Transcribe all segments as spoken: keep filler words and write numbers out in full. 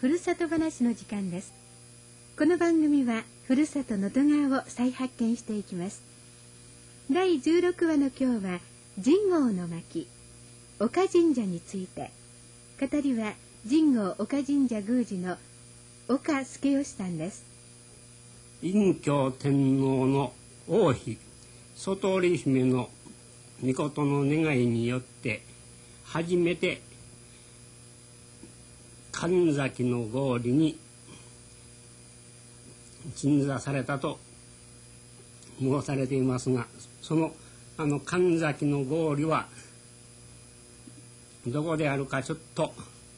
ふるさと話の時間です。この番組はふるさと能登川を再発見していきます。だいじゅうろくわの今日は神郷の巻岡神社について、語りは神郷岡神社宮司の岡助義さんです。 隠居天皇の王妃外織姫の御事の願いによって初めて神崎の郷里に鎮座されたと申されていますが、そのあの神崎の郷里はどこであるかちょっと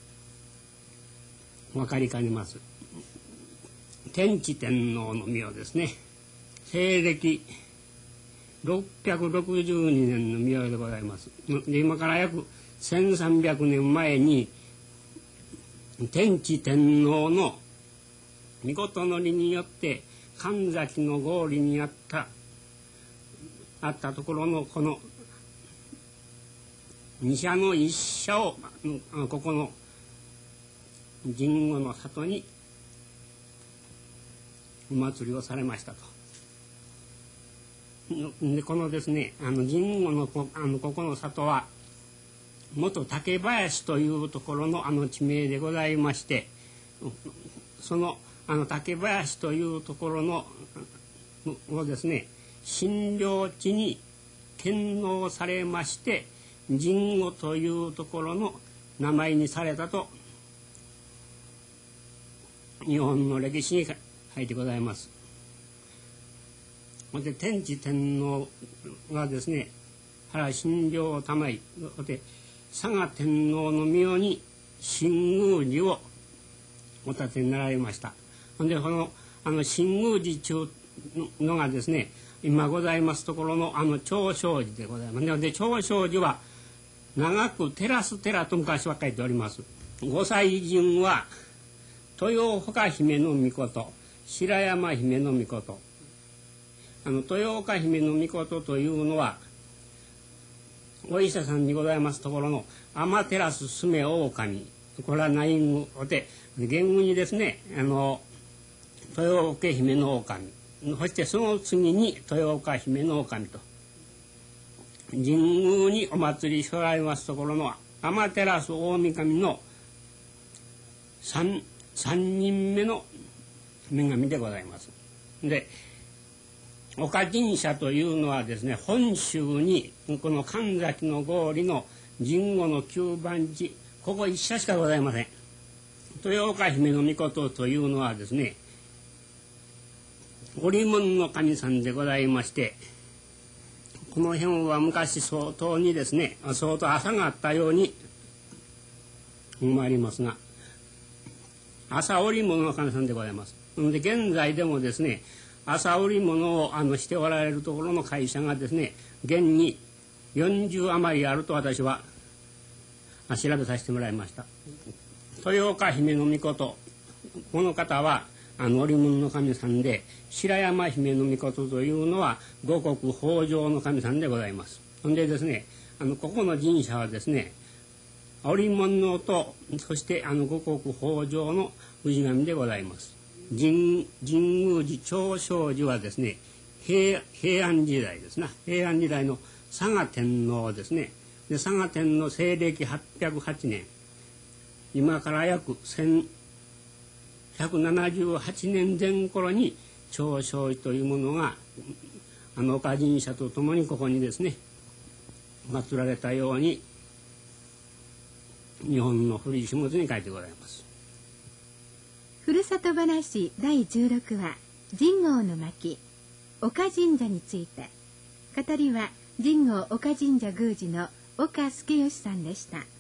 分かりかねます。天智天皇の御代ですね。西暦ろっぴゃくろくじゅうにねんの御代でございます。で今から約せんさんびゃくねんまえに天智天皇の御事のりによって神崎の郷里にあったあったところのこの二社の一社をここの神護の里にお祭りをされましたと。でこのですねあの神護のこあのここの里は元竹林というところのあの地名でございまして、そのあの竹林というところのをですね診療地に献納されまして神護というところの名前にされたと日本の歴史に書いてございます。で天智天皇がですね原診療をたまいで嵯峨天皇の御代に新宮寺をお建てになられました。でこのあの新宮寺中のがですね今ございますところのあの長生寺でございます。で長生寺は長く照らす寺と昔は書いております。御祭神は豊岡姫の御事、白山姫の御事。あの豊岡姫の御事というのはお医者さんにございますところの天照すめ狼、これは内具で原具にですねあの豊岡姫の狼、そしてその次に豊岡姫の狼と神宮にお祭りしておられますところの天照大神の 3, 三人目の女神でございます。で岡神社というのはですね本州にこの神崎の郷里の神護の九番地ここ一社しかございません。豊岡姫の御事というのはですね織物の神さんでございまして、この辺は昔相当にですね相当朝があったように思われますが朝織物の神さんでございます。で現在でもですね朝織物をあのしておられるところの会社がですね現によんじゅう余りあると私は調べさせてもらいました。豊岡姫の御事、この方はあの織物の神さんで、白山姫の御事というのは五穀豊穣の神さんでございます。でですねあのここの神社はですね織物とそしてあの五穀豊穣の氏神でございます。神, 神宮寺長生寺はですね 平, 平安時代ですな平安時代の嵯峨天皇ですね。で嵯峨天皇西暦はっぴゃくはちねん、今から約せんひゃくななじゅうはちねんぜん頃に長生寺というものがあの岡神社とともにここにですね祀られたように日本の古い書物に書いてございます。 ふるさと話だいじゅうろくわ神郷の巻岡神社について、語りは神郷岡神社宮司の岡助義さんでした。